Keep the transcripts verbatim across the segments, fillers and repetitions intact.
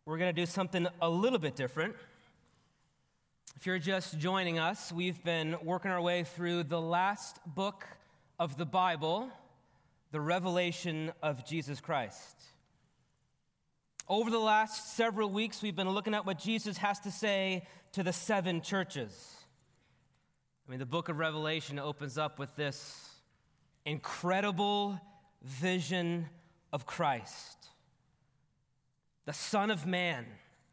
we're going to do something a little bit different. If you're just joining us, we've been working our way through the last book of the Bible, the Revelation of Jesus Christ. Over the last several weeks, we've been looking at what Jesus has to say to the seven churches. I mean, the book of Revelation opens up with this incredible vision of Christ, the Son of Man,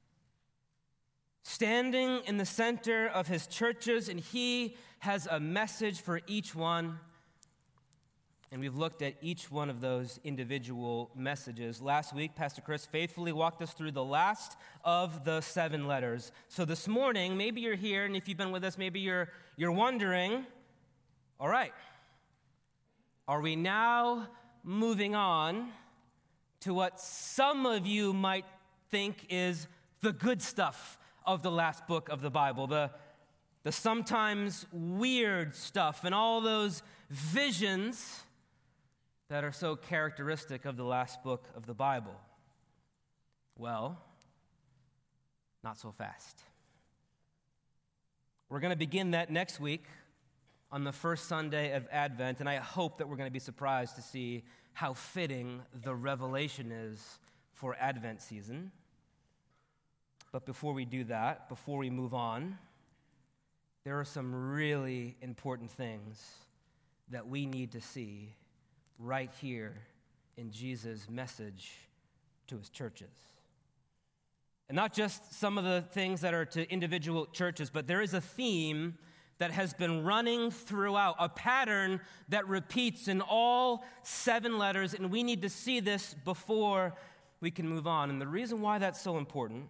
standing in the center of his churches, and he has a message for each one. And we've looked at each one of those individual messages. Last week, Pastor Chris faithfully walked us through the last of the seven letters. So this morning, maybe you're here, and if you've been with us, maybe you're you're wondering, all right, are we now moving on to what some of you might think is the good stuff of the last book of the Bible, the, the sometimes weird stuff and all those visions that are so characteristic of the last book of the Bible? Well, not so fast. We're going to begin that next week on the first Sunday of Advent, and I hope that we're going to be surprised to see how fitting the revelation is for Advent season. But before we do that, before we move on, there are some really important things that we need to see right here in Jesus' message to his churches. And not just some of the things that are to individual churches, but there is a theme that has been running throughout, a pattern that repeats in all seven letters, and we need to see this before we can move on. And the reason why that's so important,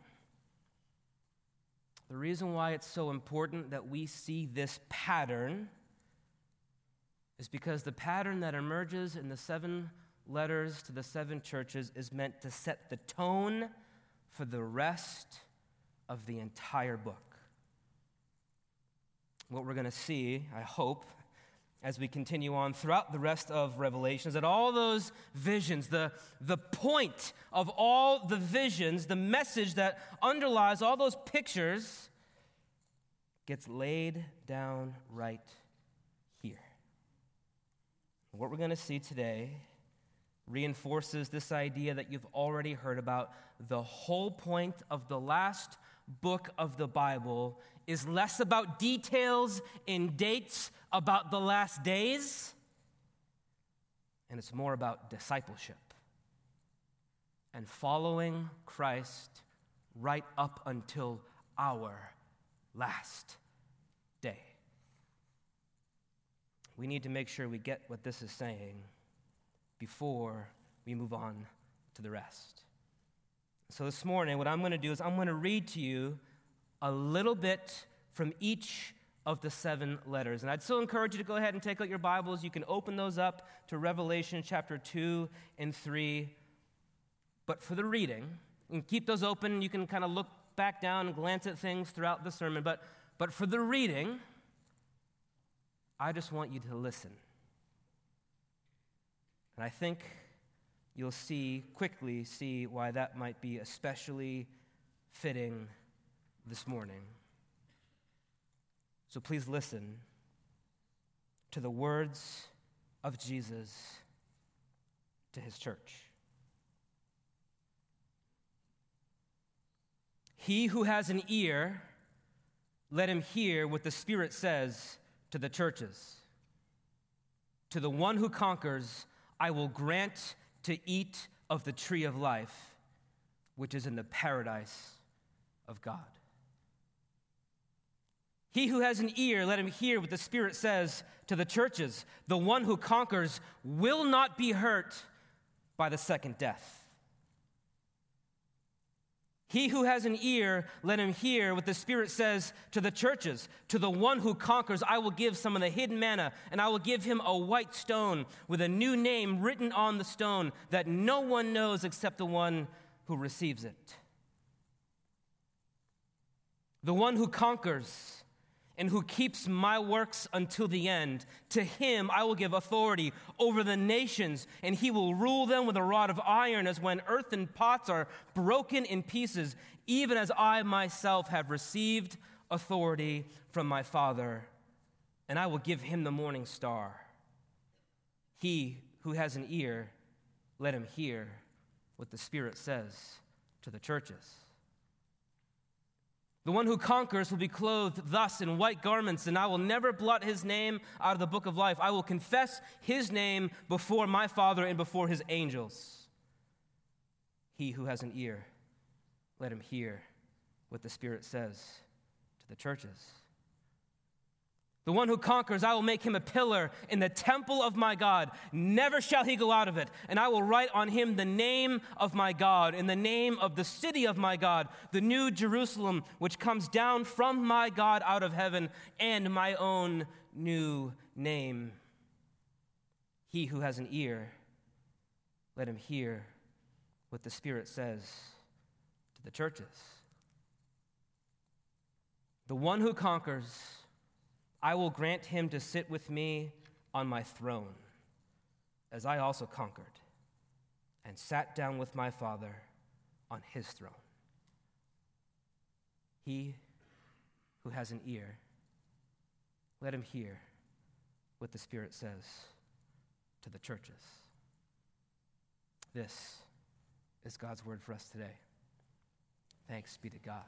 the reason why it's so important that we see this pattern is because the pattern that emerges in the seven letters to the seven churches is meant to set the tone for the rest of the entire book. What we're going to see, I hope, as we continue on throughout the rest of Revelation, is that all those visions, the, the point of all the visions, the message that underlies all those pictures, gets laid down right here. What we're going to see today reinforces this idea that you've already heard about. The whole point of the last book of the Bible is less about details and dates about the last days, and it's more about discipleship and following Christ right up until our last day. We need to make sure we get what this is saying before we move on to the rest. So this morning, what I'm going to do is I'm going to read to you a little bit from each of the seven letters. And I'd still encourage you to go ahead and take out your Bibles. You can open those up to Revelation chapter two and three. But for the reading, and keep those open. You can kind of look back down and glance at things throughout the sermon. But, but for the reading, I just want you to listen. And I think you'll see, quickly see why that might be especially fitting this morning. So please listen to the words of Jesus to his church. He who has an ear, let him hear what the Spirit says to the churches. To the one who conquers, I will grant to eat of the tree of life, which is in the paradise of God. He who has an ear, let him hear what the Spirit says to the churches. The one who conquers will not be hurt by the second death. He who has an ear, let him hear what the Spirit says to the churches. To the one who conquers, I will give some of the hidden manna, and I will give him a white stone with a new name written on the stone that no one knows except the one who receives it. The one who conquers and who keeps my works until the end. To him I will give authority over the nations, and he will rule them with a rod of iron, as when earthen pots are broken in pieces, even as I myself have received authority from my Father, and I will give him the morning star. He who has an ear, let him hear what the Spirit says to the churches. The one who conquers will be clothed thus in white garments, and I will never blot his name out of the book of life. I will confess his name before my Father and before his angels. He who has an ear, let him hear what the Spirit says to the churches. The one who conquers, I will make him a pillar in the temple of my God. Never shall he go out of it. And I will write on him the name of my God, in the name of the city of my God, the new Jerusalem, which comes down from my God out of heaven, and my own new name. He who has an ear, let him hear what the Spirit says to the churches. The one who conquers, I will grant him to sit with me on my throne, as I also conquered and sat down with my Father on his throne. He who has an ear, let him hear what the Spirit says to the churches. This is God's word for us today. Thanks be to God.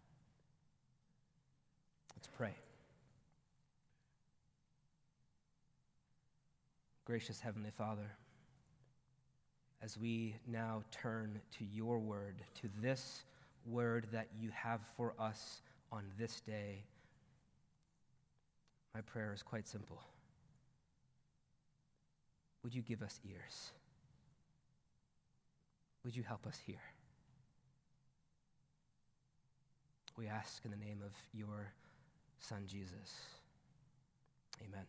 Let's pray. Gracious Heavenly Father, as we now turn to your word, to this word that you have for us on this day, my prayer is quite simple. Would you give us ears? Would you help us hear? We ask in the name of your Son, Jesus. Amen.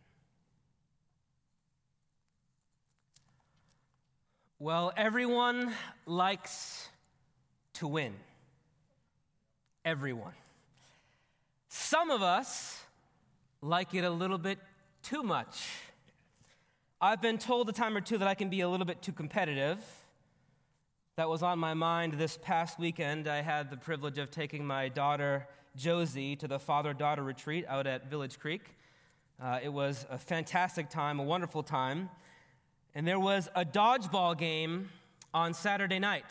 Well, everyone likes to win. Everyone. Some of us like it a little bit too much. I've been told a time or two that I can be a little bit too competitive. That was on my mind this past weekend. I had the privilege of taking my daughter, Josie, to the father-daughter retreat out at Village Creek. Uh, it was a fantastic time, a wonderful time. And there was a dodgeball game on Saturday night.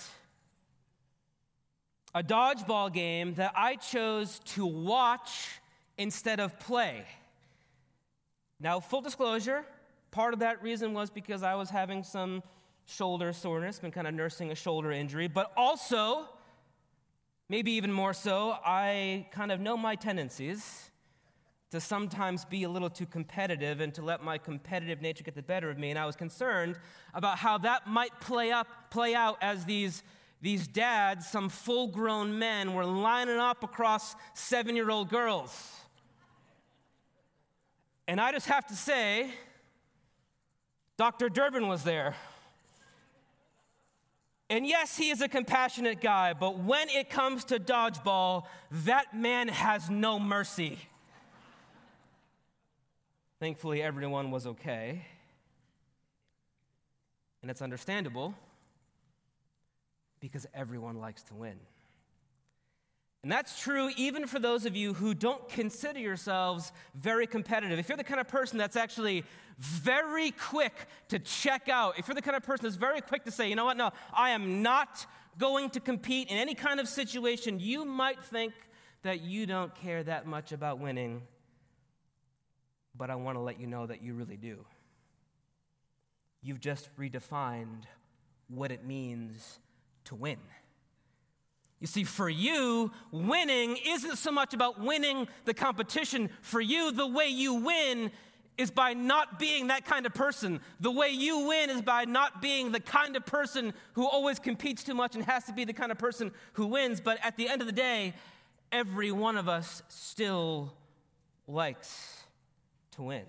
A dodgeball game that I chose to watch instead of play. Now, full disclosure, part of that reason was because I was having some shoulder soreness, been kind of nursing a shoulder injury, but also, maybe even more so, I kind of know my tendencies to sometimes be a little too competitive and to let my competitive nature get the better of me. And I was concerned about how that might play up, play out as these, these dads, some full-grown men, were lining up across seven-year-old girls. And I just have to say, Doctor Durbin was there. And yes, he is a compassionate guy, but when it comes to dodgeball, that man has no mercy. Thankfully, everyone was okay. And it's understandable because everyone likes to win. And that's true even for those of you who don't consider yourselves very competitive. If you're the kind of person that's actually very quick to check out, if you're the kind of person that's very quick to say, you know what, no, I am not going to compete in any kind of situation, you might think that you don't care that much about winning. But I want to let you know that you really do. You've just redefined what it means to win. You see, for you, winning isn't so much about winning the competition. For you, the way you win is by not being that kind of person. The way you win is by not being the kind of person who always competes too much and has to be the kind of person who wins. But at the end of the day, every one of us still likes to win.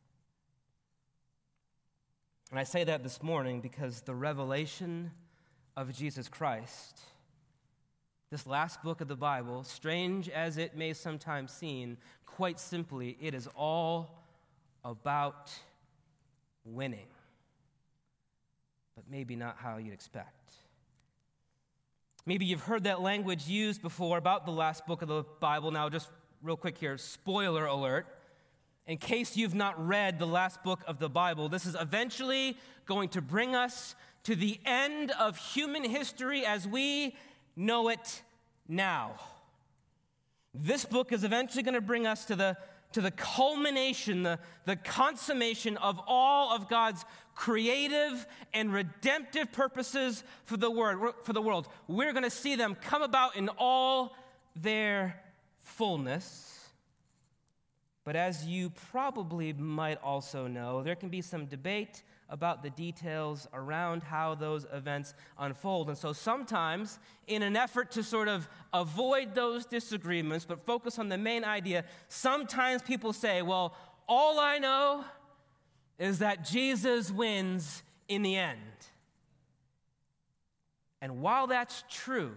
And I say that this morning because the revelation of Jesus Christ This last book of the Bible, strange as it may sometimes seem, quite simply, it is all about winning. But maybe not how you'd expect. Maybe you've heard that language used before about the last book of the Bible. Now, just real quick here, spoiler alert. In case you've not read the last book of the Bible, this is eventually going to bring us to the end of human history as we know it now. This book is eventually going to bring us to the, to the culmination, the, the consummation of all of God's creative and redemptive purposes for the, word, for the world. We're going to see them come about in all their fullness. But as you probably might also know, there can be some debate about the details around how those events unfold. And so sometimes, in an effort to sort of avoid those disagreements but focus on the main idea, sometimes people say, well, all I know is that Jesus wins in the end. And while that's true,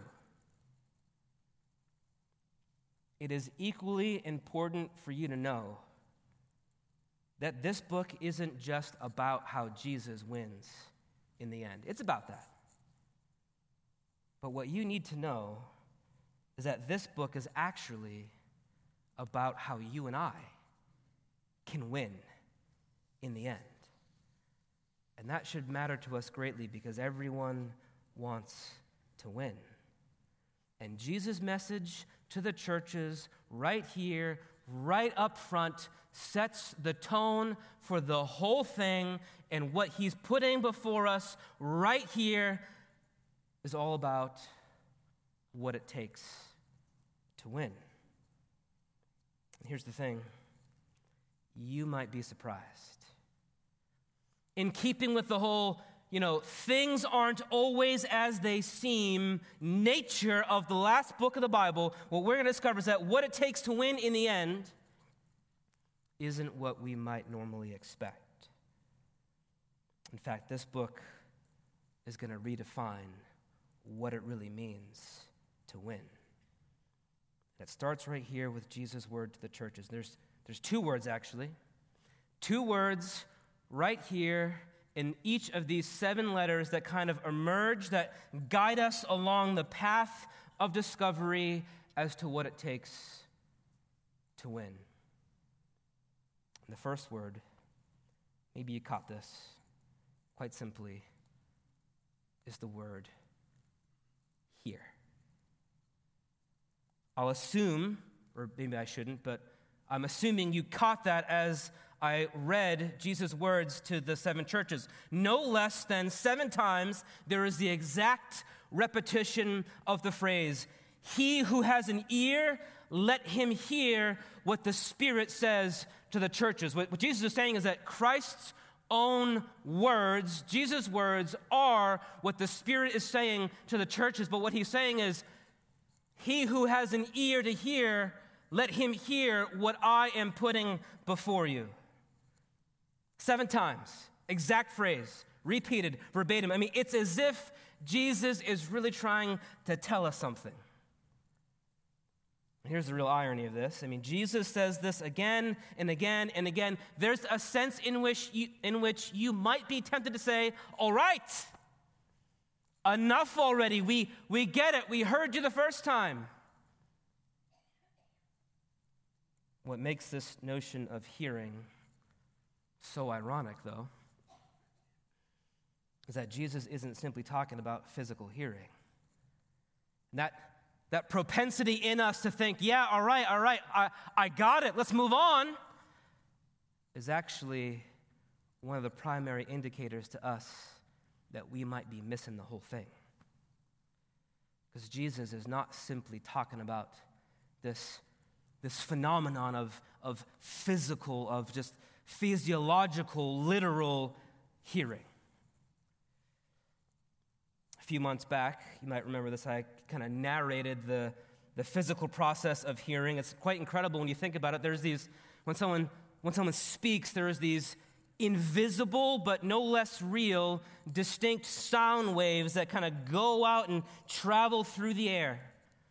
it is equally important for you to know that this book isn't just about how Jesus wins in the end. It's about that. But what you need to know is that this book is actually about how you and I can win in the end. And that should matter to us greatly because everyone wants to win. And Jesus' message to the churches right here, right up front, sets the tone for the whole thing, and what he's putting before us right here is all about what it takes to win. And here's the thing. You might be surprised. In keeping with the whole, you know, things aren't always as they seem nature of the last book of the Bible, what we're going to discover is that what it takes to win in the end isn't what we might normally expect. In fact, this book is going to redefine what it really means to win. It starts right here with Jesus' word to the churches. There's, there's two words, actually. Two words right here in each of these seven letters that kind of emerge, that guide us along the path of discovery as to what it takes to win. And the first word, maybe you caught this, quite simply, is the word here. I'll assume, or maybe I shouldn't, but I'm assuming you caught that as I read Jesus' words to the seven churches. No less than seven times, there is the exact repetition of the phrase, "He who has an ear, let him hear what the Spirit says to the churches." What, what Jesus is saying is that Christ's own words, Jesus' words, are what the Spirit is saying to the churches. But what he's saying is, he who has an ear to hear, let him hear what I am putting before you. Seven times, exact phrase, repeated verbatim. I mean, it's as if Jesus is really trying to tell us something. Here's the real irony of this. I mean, Jesus says this again and again and again. There's a sense in which you, in which you might be tempted to say, all right, enough already. We, we get it. We heard you the first time. What makes this notion of hearing so ironic, though, is that Jesus isn't simply talking about physical hearing. That, that propensity in us to think, yeah, all right, all right, I, I got it, let's move on, is actually one of the primary indicators to us that we might be missing the whole thing. Because Jesus is not simply talking about this, this phenomenon of, of physical, of just physiological, literal hearing. A few months back, you might remember this, I kind of narrated the, the physical process of hearing. It's quite incredible when you think about it. There's these, when someone, when someone speaks, there's these invisible but no less real, distinct sound waves that kind of go out and travel through the air.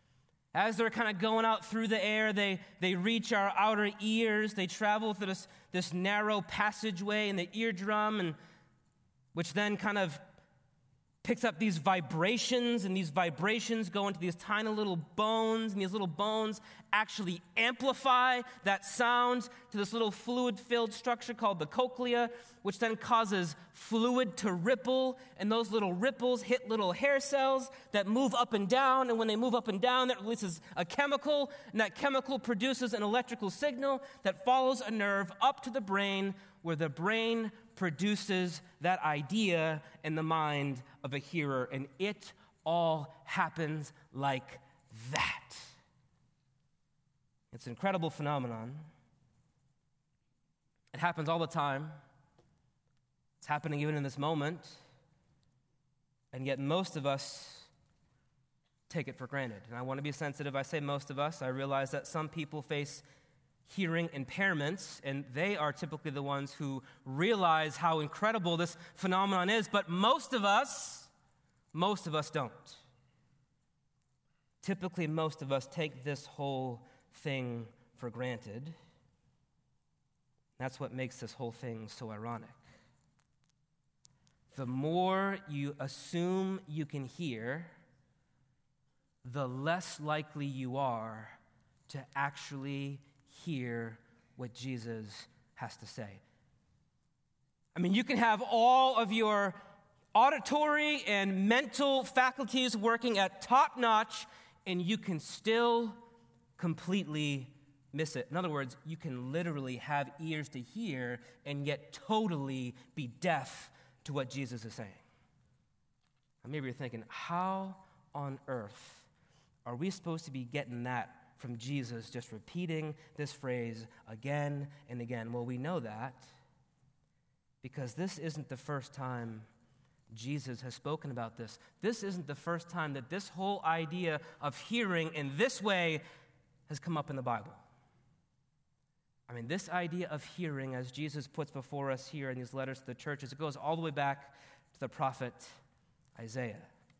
As they're kind of going out through the air, they, they reach our outer ears. They travel through this, this narrow passageway in the eardrum, and which then kind of picks up these vibrations, and these vibrations go into these tiny little bones, and these little bones actually amplify that sound to this little fluid-filled structure called the cochlea, which then causes fluid to ripple, and those little ripples hit little hair cells that move up and down, and when they move up and down, that releases a chemical, and that chemical produces an electrical signal that follows a nerve up to the brain, where the brain produces that idea in the mind of a hearer, and it all happens like that. It's an incredible phenomenon. It happens all the time. It's happening even in this moment, and yet most of us take it for granted. And I want to be sensitive. I say most of us. I realize that some people face hearing impairments, and they are typically the ones who realize how incredible this phenomenon is, but most of us, most of us don't. Typically, most of us take this whole thing for granted. That's what makes this whole thing so ironic. The more you assume you can hear, the less likely you are to actually hear what Jesus has to say. I mean, you can have all of your auditory and mental faculties working at top notch, and you can still completely miss it. In other words, you can literally have ears to hear and yet totally be deaf to what Jesus is saying. And maybe you're thinking, how on earth are we supposed to be getting that from Jesus, just repeating this phrase again and again? Well, we know that because this isn't the first time Jesus has spoken about this. This isn't the first time that this whole idea of hearing in this way has come up in the Bible. I mean, this idea of hearing, as Jesus puts before us here in these letters to the churches, it goes all the way back to the prophet Isaiah.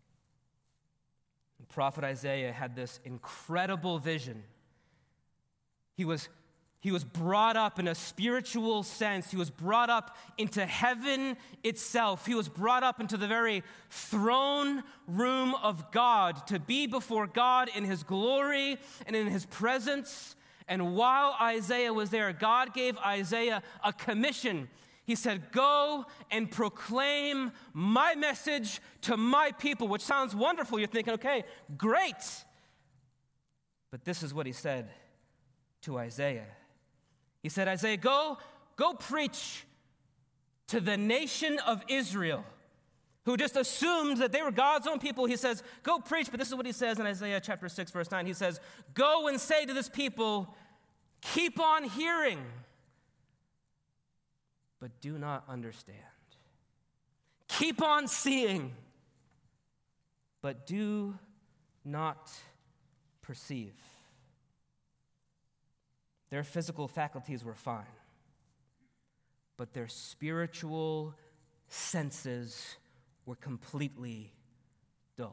The prophet Isaiah had this incredible vision. He was, he was brought up in a spiritual sense. He was brought up into heaven itself. He was brought up into the very throne room of God, to be before God in his glory and in his presence. And while Isaiah was there, God gave Isaiah a commission. He said, go and proclaim my message to my people, which sounds wonderful. You're thinking, okay, great. But this is what he said to Isaiah. He said, Isaiah, go, go preach to the nation of Israel, who just assumed that they were God's own people. He says, go preach. But this is what he says in Isaiah chapter six, verse nine. He says, go and say to this people, keep on hearing, but do not understand. Keep on seeing, but do not perceive. Their physical faculties were fine, but their spiritual senses were completely dulled.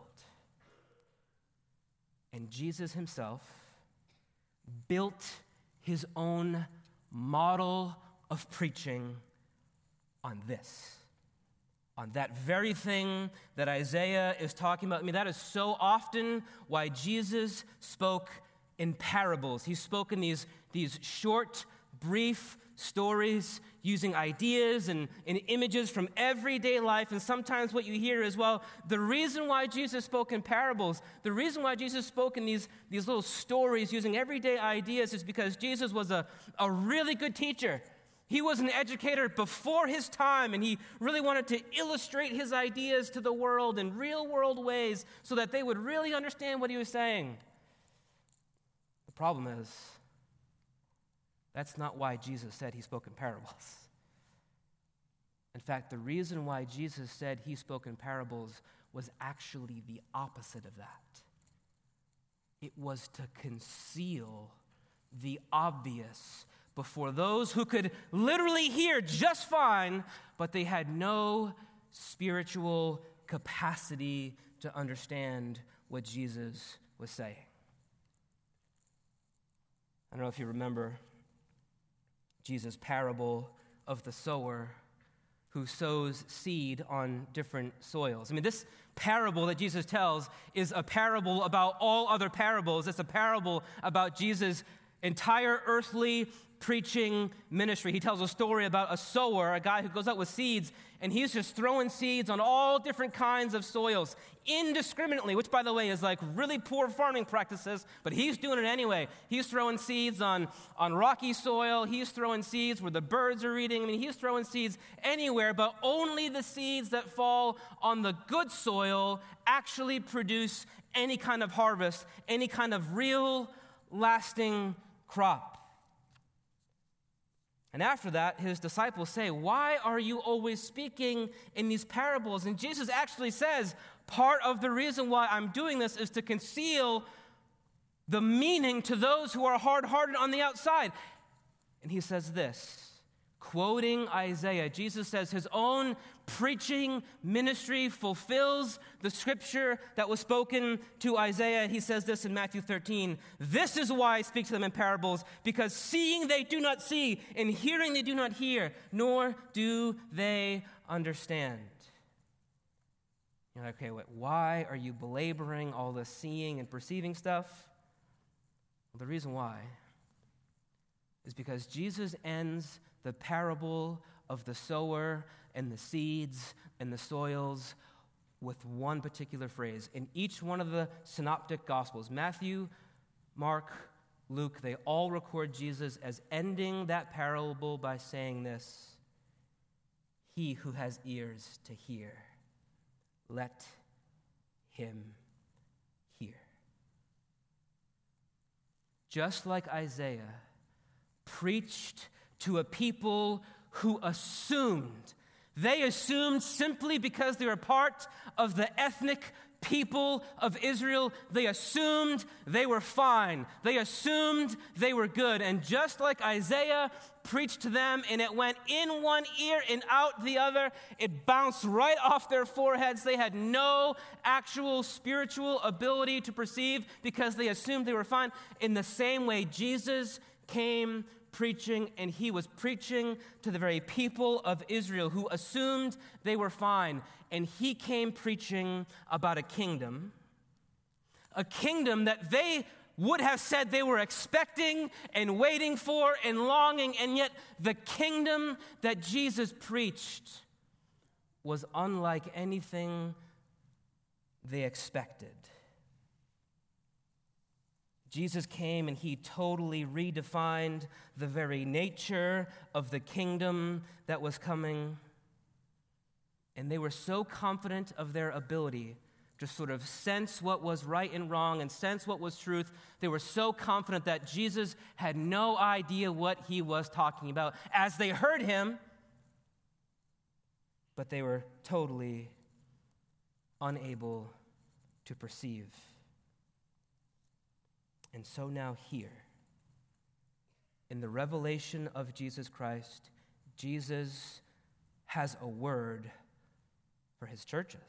And Jesus himself built his own model of preaching on this, on that very thing that Isaiah is talking about. I mean, that is so often why Jesus spoke in parables. He spoke in these, these short, brief stories using ideas and, and images from everyday life. And sometimes what you hear is, well, the reason why Jesus spoke in parables, the reason why Jesus spoke in these, these little stories using everyday ideas is because Jesus was a, a really good teacher. He was an educator before his time, and he really wanted to illustrate his ideas to the world in real-world ways so that they would really understand what he was saying. The problem is, that's not why Jesus said he spoke in parables. In fact, the reason why Jesus said he spoke in parables was actually the opposite of that. It was to conceal the obvious before those who could literally hear just fine, but they had no spiritual capacity to understand what Jesus was saying. I don't know if you remember Jesus' parable of the sower who sows seed on different soils. I mean, this parable that Jesus tells is a parable about all other parables. It's a parable about Jesus' entire earthly preaching ministry. He tells a story about a sower, a guy who goes out with seeds, and he's just throwing seeds on all different kinds of soils indiscriminately, which, by the way, is like really poor farming practices, but he's doing it anyway. He's throwing seeds on, on rocky soil. He's throwing seeds where the birds are eating. I mean, he's throwing seeds anywhere, but only the seeds that fall on the good soil actually produce any kind of harvest, any kind of real, lasting crop. And after that, his disciples say, "Why are you always speaking in these parables?" And Jesus actually says, part of the reason why I'm doing this is to conceal the meaning to those who are hard-hearted on the outside. And he says this, quoting Isaiah. Jesus says his own preaching ministry fulfills the scripture that was spoken to Isaiah. He says this in Matthew thirteen, "This is why I speak to them in parables, because seeing they do not see, and hearing they do not hear, nor do they understand." You're like, okay, wait, why are you belaboring all this seeing and perceiving stuff? Well, the reason why is because Jesus ends the parable of the sower and the seeds and the soils with one particular phrase. In each one of the synoptic gospels, Matthew, Mark, Luke, they all record Jesus as ending that parable by saying this, "He who has ears to hear, let him hear." Just like Isaiah preached to a people who assumed, they assumed simply because they were part of the ethnic people of Israel, they assumed they were fine. They assumed they were good. And just like Isaiah preached to them and it went in one ear and out the other, it bounced right off their foreheads. They had no actual spiritual ability to perceive because they assumed they were fine. In the same way, Jesus came preaching, and he was preaching to the very people of Israel who assumed they were fine. And he came preaching about a kingdom, a kingdom that they would have said they were expecting and waiting for and longing, and yet the kingdom that Jesus preached was unlike anything they expected. Jesus came and he totally redefined the very nature of the kingdom that was coming. And they were so confident of their ability to sort of sense what was right and wrong and sense what was truth. They were so confident that Jesus had no idea what he was talking about as they heard him, but they were totally unable to perceive. And so now here, in the revelation of Jesus Christ, Jesus has a word for his churches.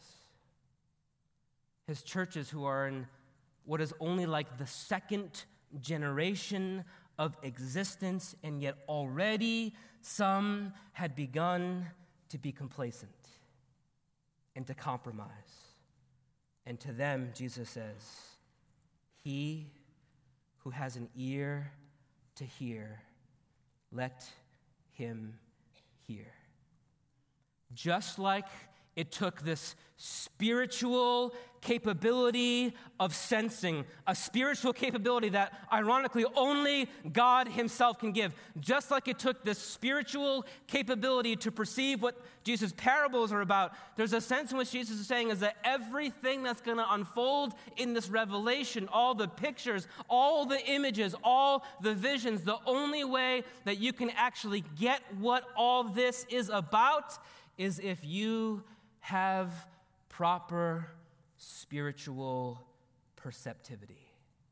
His churches who are in what is only like the second generation of existence, and yet already some had begun to be complacent and to compromise. And to them, Jesus says, "He who has an ear to hear, let him hear." Just like it took this spiritual capability of sensing, a spiritual capability that, ironically, only God himself can give. Just like it took this spiritual capability to perceive what Jesus' parables are about, there's a sense in which Jesus is saying is that everything that's going to unfold in this revelation, all the pictures, all the images, all the visions, the only way that you can actually get what all this is about is if you have proper spiritual perceptivity.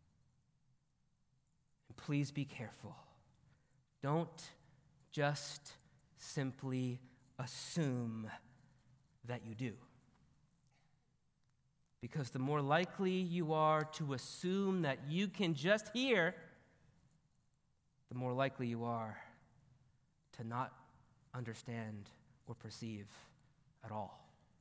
And please be careful. Don't just simply assume that you do. Because the more likely you are to assume that you can just hear, the more likely you are to not understand or perceive at all.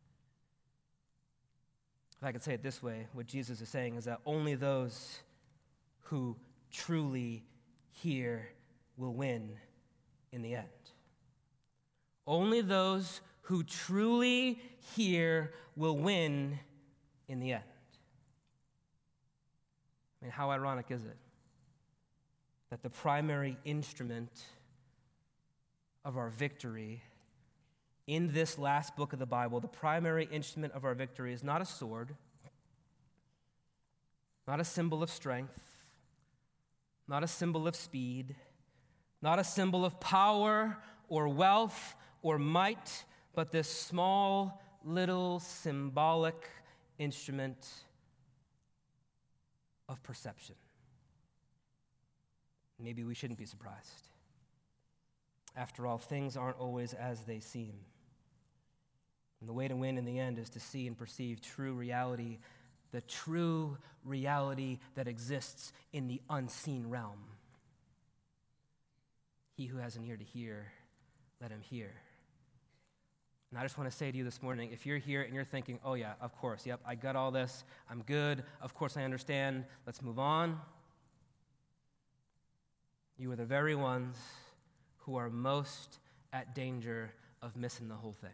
If I could say it this way, what Jesus is saying is that only those who truly hear will win in the end. Only those who truly hear will win in the end. I mean, how ironic is it that the primary instrument of our victory in this last book of the Bible, the primary instrument of our victory is not a sword, not a symbol of strength, not a symbol of speed, not a symbol of power or wealth or might, but this small, little, symbolic instrument of perception. Maybe we shouldn't be surprised. After all, things aren't always as they seem. And the way to win in the end is to see and perceive true reality, the true reality that exists in the unseen realm. He who has an ear to hear, let him hear. And I just want to say to you this morning, if you're here and you're thinking, oh yeah, of course, yep, I got all this, I'm good, of course I understand, let's move on. You are the very ones who are most at danger of missing the whole thing.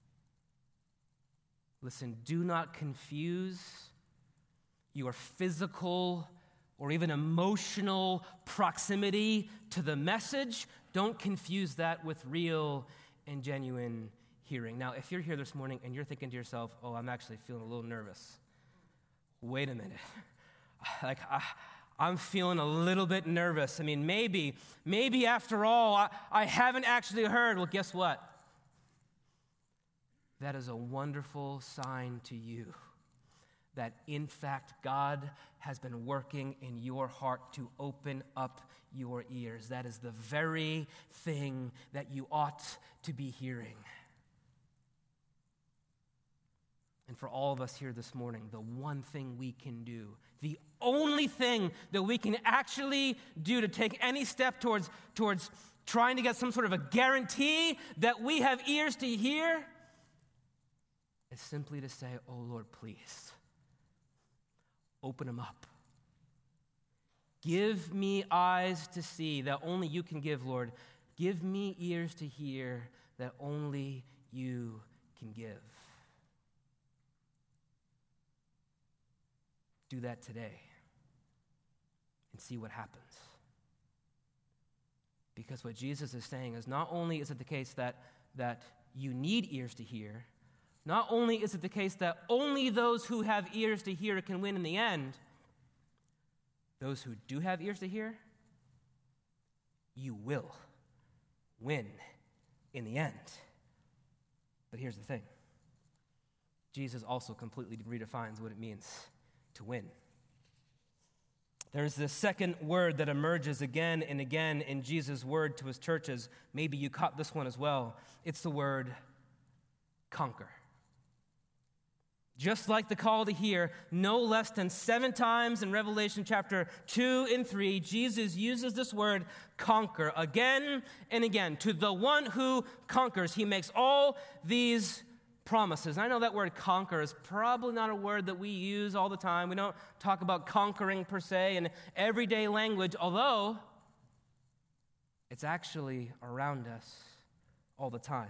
Listen, do not confuse your physical or even emotional proximity to the message. Don't confuse that with real and genuine hearing. Now, if you're here this morning and you're thinking to yourself, oh, I'm actually feeling a little nervous. Wait a minute. Like, I, I'm feeling a little bit nervous. I mean, maybe, maybe after all, I, I haven't actually heard. Well, guess what? That is a wonderful sign to you that, in fact, God has been working in your heart to open up your ears. That is the very thing that you ought to be hearing. And for all of us here this morning, the one thing we can do, the only thing that we can actually do to take any step towards, towards trying to get some sort of a guarantee that we have ears to hear, is simply to say, oh Lord, please, open them up. Give me eyes to see that only you can give, Lord. Give me ears to hear that only you can give. Do that today and see what happens. Because what Jesus is saying is not only is it the case that, that you need ears to hear, not only is it the case that only those who have ears to hear can win in the end, those who do have ears to hear, you will win in the end. But here's the thing. Jesus also completely redefines what it means to win. There's this second word that emerges again and again in Jesus' word to his churches. Maybe you caught this one as well. It's the word conquer. Just like the call to hear, no less than seven times in Revelation chapter two and three, Jesus uses this word conquer again and again. To the one who conquers, he makes all these promises. And I know that word conquer is probably not a word that we use all the time. We don't talk about conquering per se in everyday language, although it's actually around us all the time.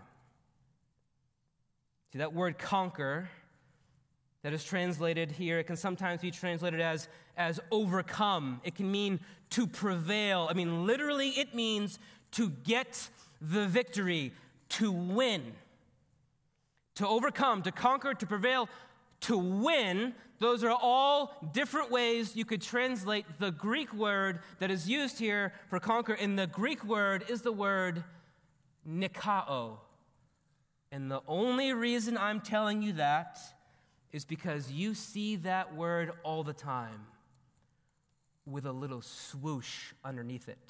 See, that word conquer that is translated here, it can sometimes be translated as, as overcome. It can mean to prevail. I mean, literally, it means to get the victory, to win. To overcome, to conquer, to prevail, to win. Those are all different ways you could translate the Greek word that is used here for conquer. And the Greek word is the word nikao. And the only reason I'm telling you that is because you see that word all the time with a little swoosh underneath it.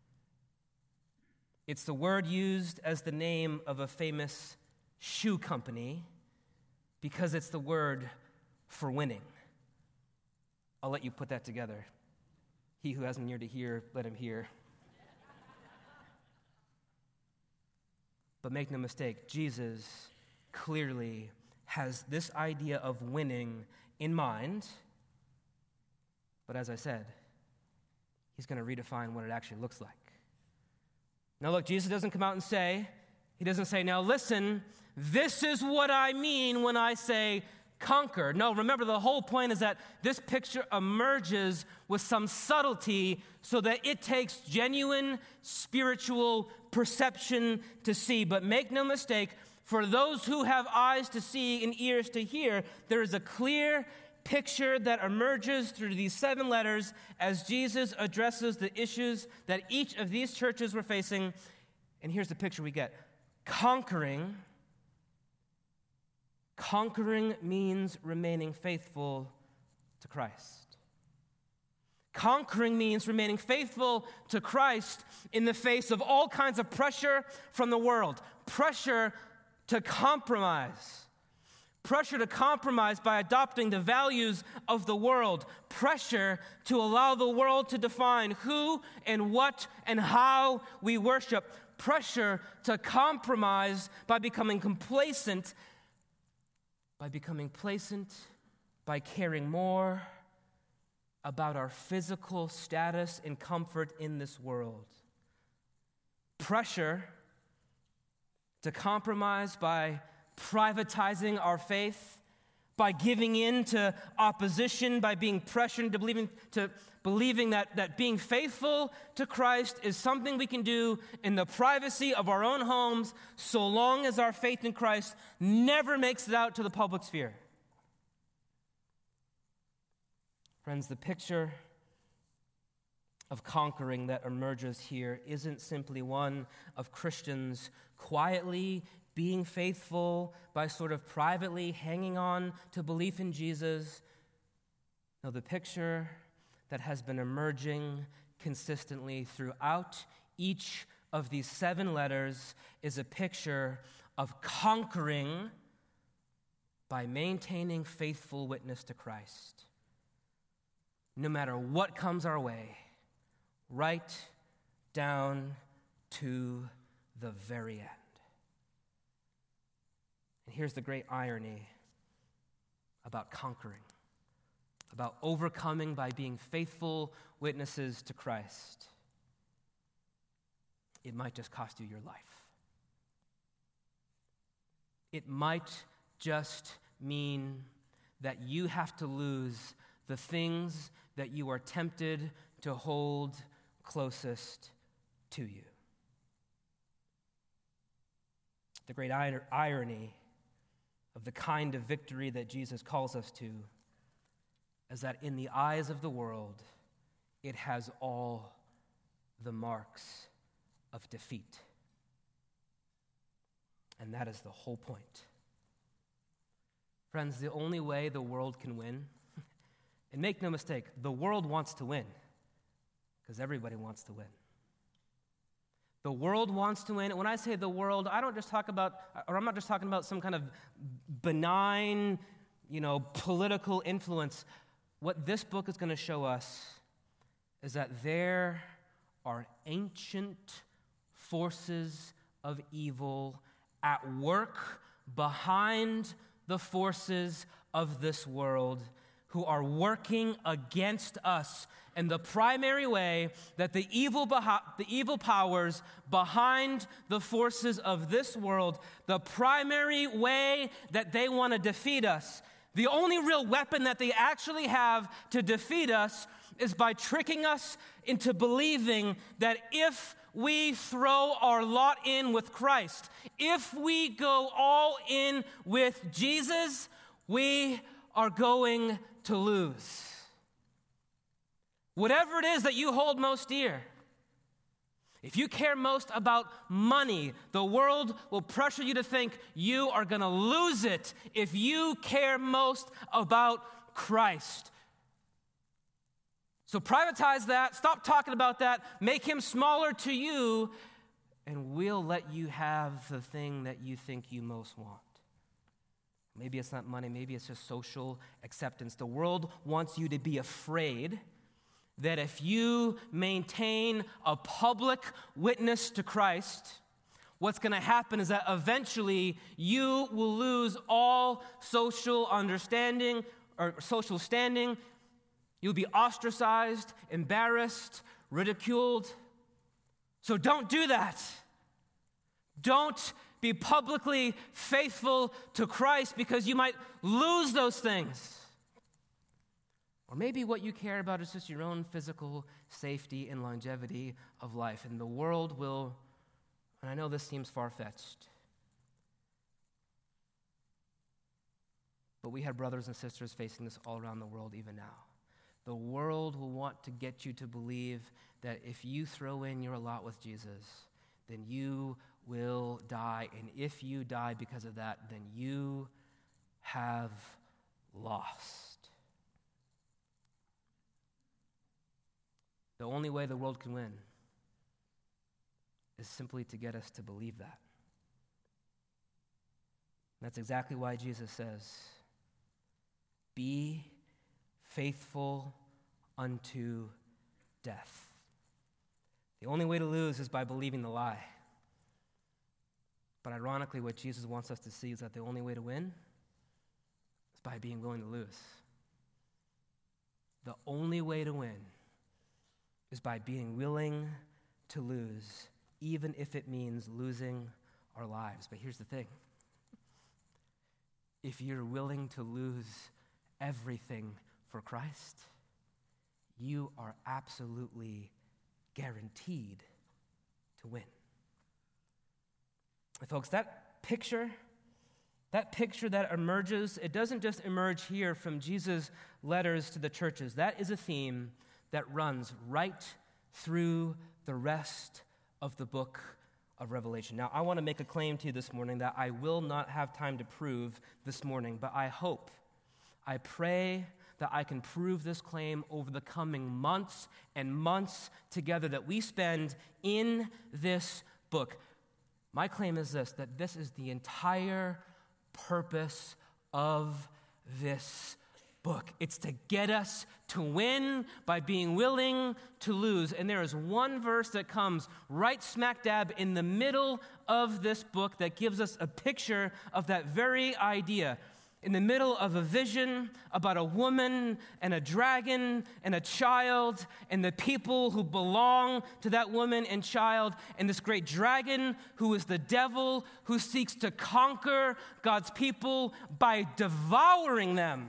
It's the word used as the name of a famous shoe company because it's the word for winning. I'll let you put that together. He who has an ear to hear, let him hear. But make no mistake, Jesus clearly has this idea of winning in mind. But as I said, he's going to redefine what it actually looks like. Now look, Jesus doesn't come out and say, he doesn't say, now listen, this is what I mean when I say conquer. No, remember the whole point is that this picture emerges with some subtlety so that it takes genuine spiritual perception to see. But make no mistake, for those who have eyes to see and ears to hear, there is a clear picture that emerges through these seven letters as Jesus addresses the issues that each of these churches were facing. And here's the picture we get. Conquering, conquering means remaining faithful to Christ. Conquering means remaining faithful to Christ in the face of all kinds of pressure from the world. Pressure to compromise. Pressure to compromise by adopting the values of the world. Pressure to allow the world to define who and what and how we worship. Pressure to compromise by becoming complacent, by becoming complacent, by caring more about our physical status and comfort in this world. Pressure to compromise by privatizing our faith, by giving in to opposition, by being pressured into believing, to believing that, that being faithful to Christ is something we can do in the privacy of our own homes so long as our faith in Christ never makes it out to the public sphere. Friends, the picture of conquering that emerges here isn't simply one of Christians quietly being faithful by sort of privately hanging on to belief in Jesus. No, the picture that has been emerging consistently throughout each of these seven letters is a picture of conquering by maintaining faithful witness to Christ. No matter what comes our way, right down to the very end. And here's the great irony about conquering, about overcoming by being faithful witnesses to Christ. It might just cost you your life. It might just mean that you have to lose the things that you are tempted to hold closest to you. The great irony of the kind of victory that Jesus calls us to is that in the eyes of the world, it has all the marks of defeat. And that is the whole point. Friends, the only way the world can win, and make no mistake, the world wants to win, because everybody wants to win. The world wants to win. When I say the world, I don't just talk about, or I'm not just talking about some kind of benign, you know, political influence. What this book is going to show us is that there are ancient forces of evil at work behind the forces of this world who are working against us. And the primary way that the evil beha- the evil powers behind the forces of this world, the primary way that they want to defeat us, the only real weapon that they actually have to defeat us is by tricking us into believing that if we throw our lot in with Christ, if we go all in with Jesus, we are going to lose. Whatever it is that you hold most dear, if you care most about money, the world will pressure you to think you are going to lose it if you care most about Christ. So privatize that, stop talking about that, make him smaller to you, and we'll let you have the thing that you think you most want. Maybe it's not money, maybe it's just social acceptance. The world wants you to be afraid that if you maintain a public witness to Christ, what's going to happen is that eventually you will lose all social understanding or social standing. You'll be ostracized, embarrassed, ridiculed. So don't do that. Don't be publicly faithful to Christ because you might lose those things. Or maybe what you care about is just your own physical safety and longevity of life. And the world will, and I know this seems far-fetched, but we have brothers and sisters facing this all around the world even now. The world will want to get you to believe that if you throw in your lot with Jesus, then you will die. And if you die because of that, then you have lost. The only way the world can win is simply to get us to believe that. That's exactly why Jesus says, be faithful unto death. The only way to lose is by believing the lie. But ironically, what Jesus wants us to see is that the only way to win is by being willing to lose. The only way to win is by being willing to lose, even if it means losing our lives. But here's the thing. If you're willing to lose everything for Christ, you are absolutely guaranteed to win. And folks, that picture, that picture that emerges, it doesn't just emerge here from Jesus' letters to the churches. That is a theme that runs right through the rest of the book of Revelation. Now, I want to make a claim to you this morning that I will not have time to prove this morning, but I hope, I pray that I can prove this claim over the coming months and months together that we spend in this book. My claim is this, that this is the entire purpose of this book. It's to get us to win by being willing to lose. And there is one verse that comes right smack dab in the middle of this book that gives us a picture of that very idea. In the middle of a vision about a woman and a dragon and a child and the people who belong to that woman and child, and this great dragon who is the devil who seeks to conquer God's people by devouring them.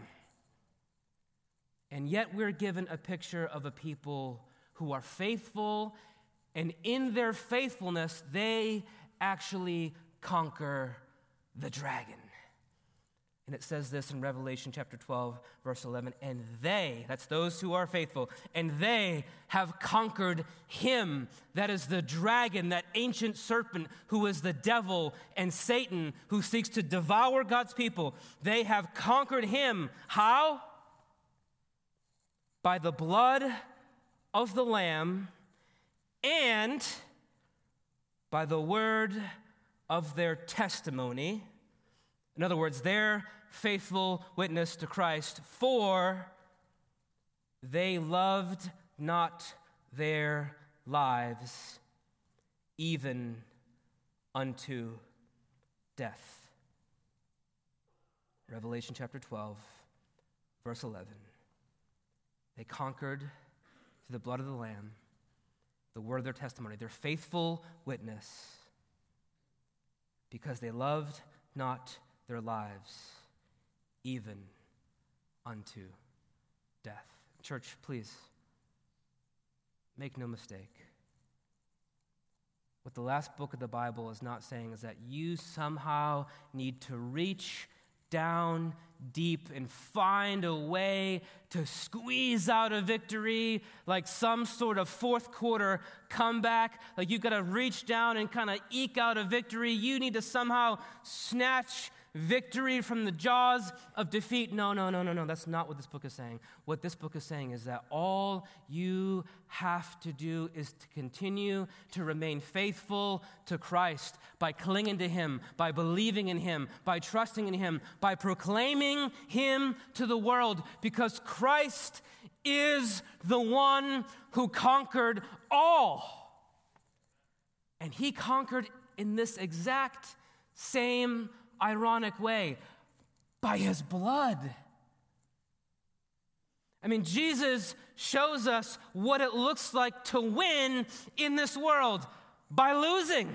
And yet we're given a picture of a people who are faithful, and in their faithfulness, they actually conquer the dragon. And it says this in Revelation chapter twelve, verse eleven, and they, that's those who are faithful, and they have conquered him, that is the dragon, that ancient serpent who is the devil and Satan who seeks to devour God's people. They have conquered him. How? By the blood of the Lamb and by the word of their testimony. In other words, their faithful witness to Christ, for they loved not their lives even unto death. Revelation chapter twelve, verse eleven. They conquered through the blood of the Lamb, the word of their testimony, their faithful witness, because they loved not their lives, even unto death. Church, please, make no mistake. What the last book of the Bible is not saying is that you somehow need to reach down deep and find a way to squeeze out a victory, like some sort of fourth quarter comeback. Like you've got to reach down and kind of eke out a victory. You need to somehow snatch victory from the jaws of defeat. No, no, no, no, no. That's not what this book is saying. What this book is saying is that all you have to do is to continue to remain faithful to Christ by clinging to him, by believing in him, by trusting in him, by proclaiming him to the world, because Christ is the one who conquered all. And he conquered in this exact same ironic way, by his blood. I mean, Jesus shows us what it looks like to win in this world by losing.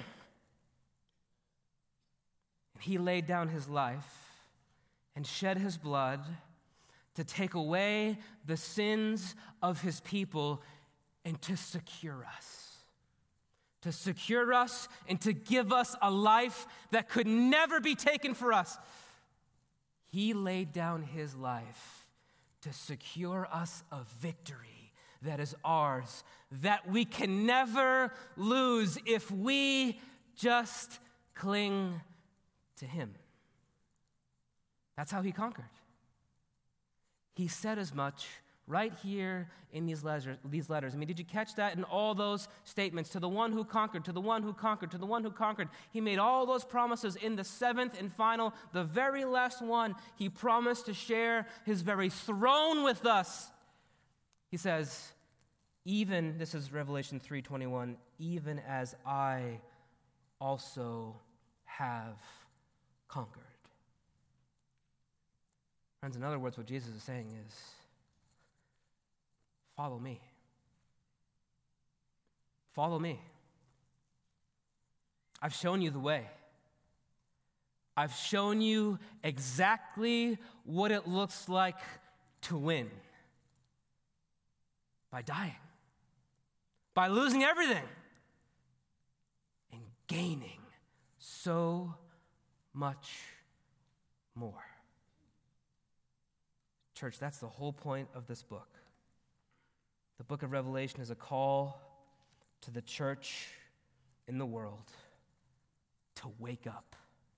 He laid down his life and shed his blood to take away the sins of his people and to secure us. To secure us and to give us a life that could never be taken for us. He laid down his life to secure us a victory that is ours, that we can never lose if we just cling to him. That's how he conquered. He said as much right here in these letters, these letters. I mean, did you catch that in all those statements? To the one who conquered, to the one who conquered, to the one who conquered. He made all those promises in the seventh and final, the very last one. He promised to share his very throne with us. He says, even, this is Revelation three twenty-one, even as I also have conquered. Friends, in other words, what Jesus is saying is, follow me. Follow me. I've shown you the way. I've shown you exactly what it looks like to win. By dying. By losing everything. And gaining so much more. Church, that's the whole point of this book. The book of Revelation is a call to the church in the world to wake up.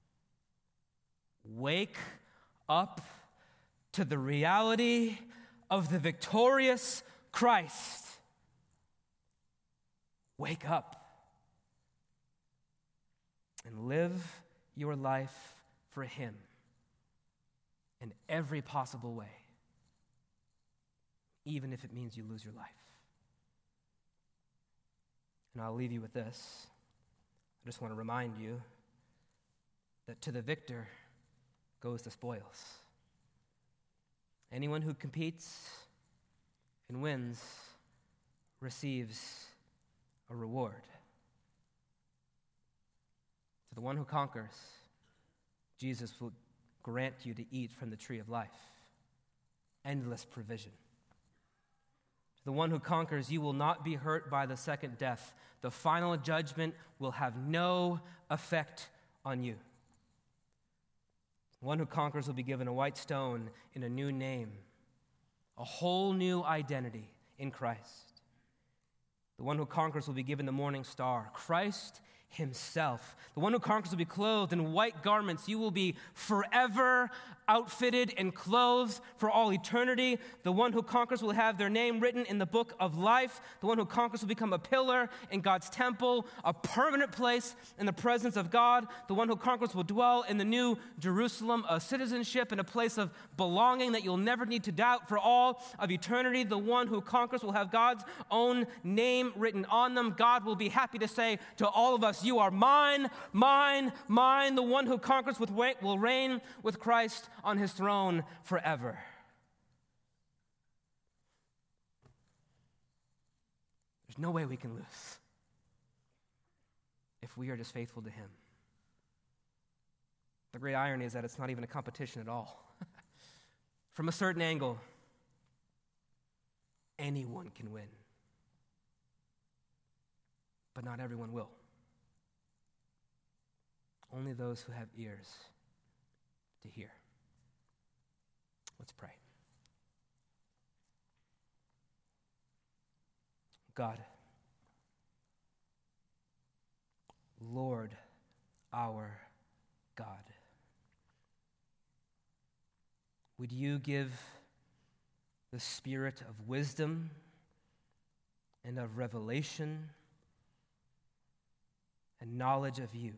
Wake up to the reality of the victorious Christ. Wake up and live your life for him in every possible way, even if it means you lose your life. And I'll leave you with this. I just want to remind you that to the victor goes the spoils. Anyone who competes and wins receives a reward. To the one who conquers, Jesus will grant you to eat from the tree of life. Endless provision. To the one who conquers, you will not be hurt by the second death. The final judgment will have no effect on you. The one who conquers will be given a white stone in a new name, a whole new identity in Christ. The one who conquers will be given the morning star, Christ himself. The one who conquers will be clothed in white garments. You will be forever outfitted and clothed for all eternity. The one who conquers will have their name written in the book of life. The one who conquers will become a pillar in God's temple, a permanent place in the presence of God. The one who conquers will dwell in the new Jerusalem, a citizenship and a place of belonging that you'll never need to doubt for all of eternity. The one who conquers will have God's own name written on them. God will be happy to say to all of us, you are mine, mine, mine. The one who conquers with will reign with Christ on his throne forever. There's no way we can lose if we are just faithful to him. The great irony is that it's not even a competition at all. From a certain angle, anyone can win. But not everyone will. Only those who have ears to hear. Let's pray. God, Lord, our God, would you give the spirit of wisdom and of revelation and knowledge of you?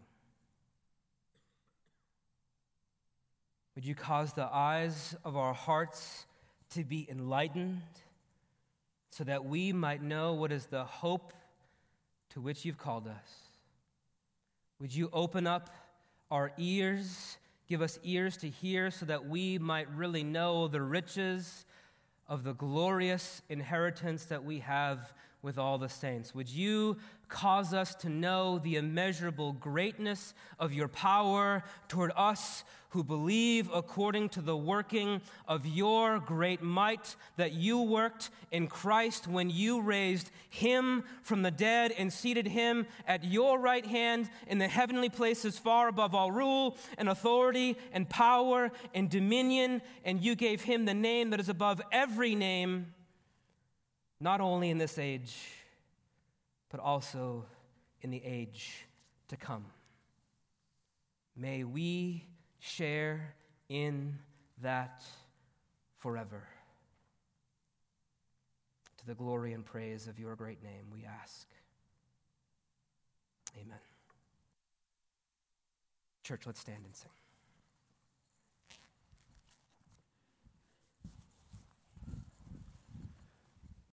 Would you cause the eyes of our hearts to be enlightened so that we might know what is the hope to which you've called us? Would you open up our ears, give us ears to hear so that we might really know the riches of the glorious inheritance that we have with all the saints? Would you cause us to know the immeasurable greatness of your power toward us who believe according to the working of your great might that you worked in Christ when you raised him from the dead and seated him at your right hand in the heavenly places far above all rule and authority and power and dominion, and you gave him the name that is above every name, not only in this age, but also in the age to come. May we share in that forever. To the glory and praise of your great name, we ask. Amen. Church, let's stand and sing.